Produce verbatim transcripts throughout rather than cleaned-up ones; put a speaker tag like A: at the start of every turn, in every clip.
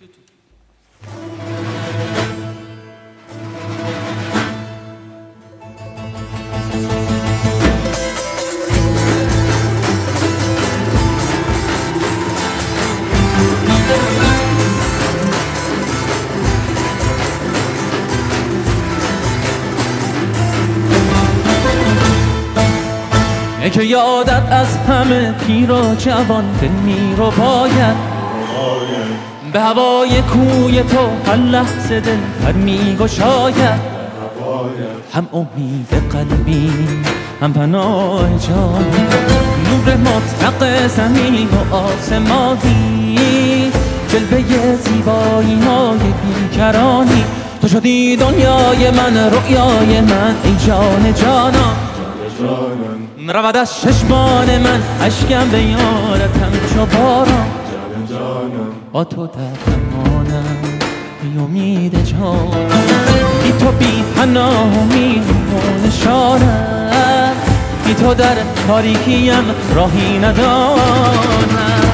A: که یادت از همه پیر و جوان دل میرو باید به هوای کوی تو هر لحظه دل پر میگشاید هم امید قلبی هم پناه جانی نور مطلق زمین و آسمانی جلوه زیبایی های بیکرانی تو شدی دنیای من رؤیای من ای جان جانان رود از چشمان من اشکم به یارتم چو باران با تو در امانم بی امید جان بی تو بی پناه امید و نشانم بی تو در تاریکیم راهی ندانم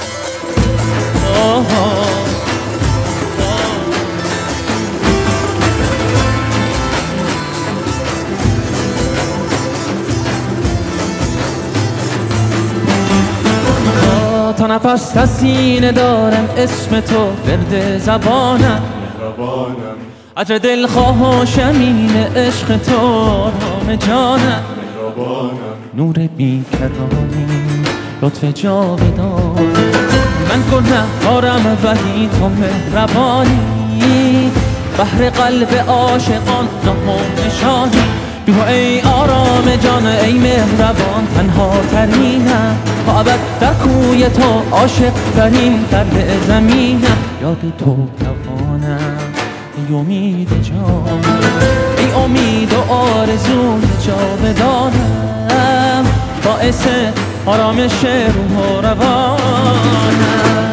A: تا نفس از سینه دارم اسم تو ورد زبانم عطر دلخواه و شمین عشق تو رام جانم نور بیکرانی لطف جاودان من گنهکارم ولی تو مهربانی بحر قلب عاشقان نام نشانی بگو ای آرام جان ای مهربان تنها ترینم تا ابد در کوی تو عاشق ترین در زمینم یاد تو روانم ای امید جان ای امید و آرزوی جاودانم باعث آرامش روح و روانم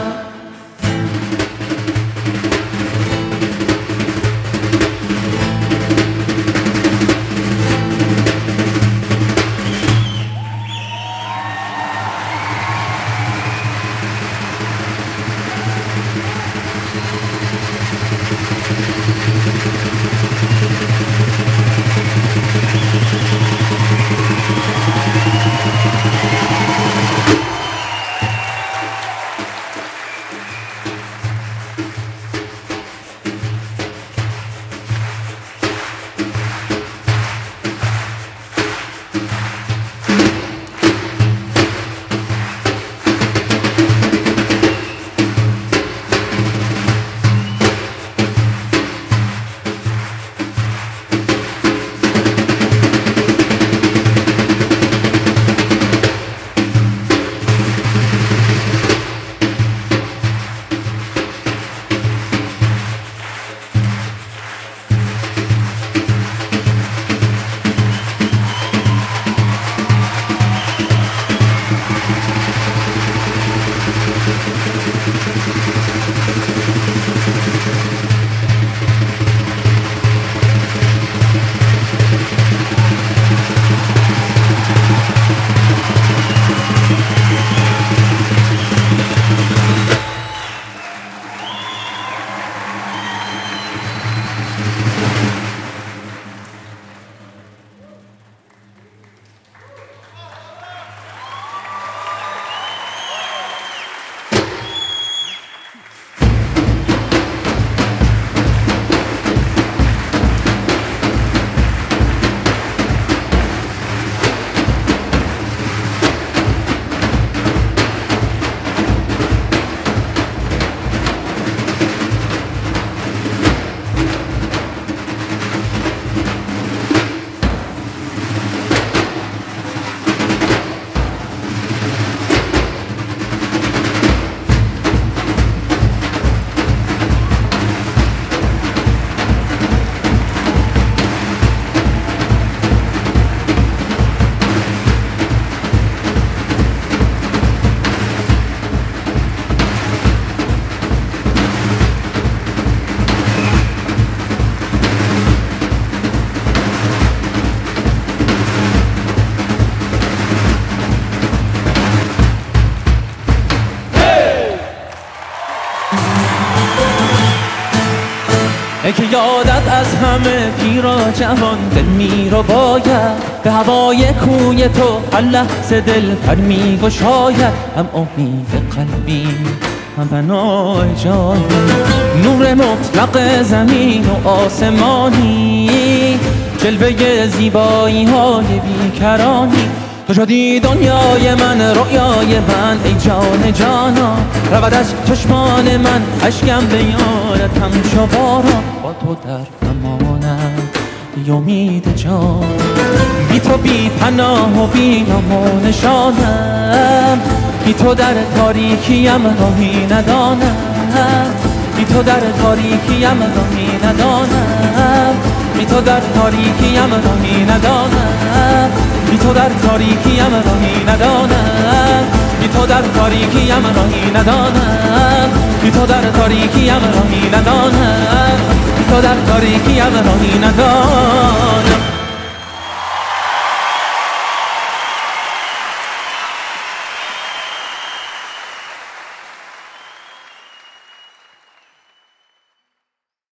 A: ای که یادت از همه پیر و جوان دل می رو باید به هوای کوی تو هر لحظه دل پر می گشاید هم امید قلبی هم پناه جانی نور مطلق زمین و آسمانی جلوه زیبایی های بیکرانی تو شدی دنیای من رویای من ای جان جانا رود از چشمان من اشکم به یادت همچو باران با تو در امانم بی امید جان بی تو بی پناه و بی نام و نشانم بی تو در تاریکیم راهی ندانم بی تو در تاریکیم راهی ندانم بی تو در تاریکیم راهی ندانم بی تو در تاریکیم راهی ندانم بی تو در تاریکیم راهی ندانم بی تو در تاریکیم راهی ندانم بی تو در تاریکیم راهی ندانم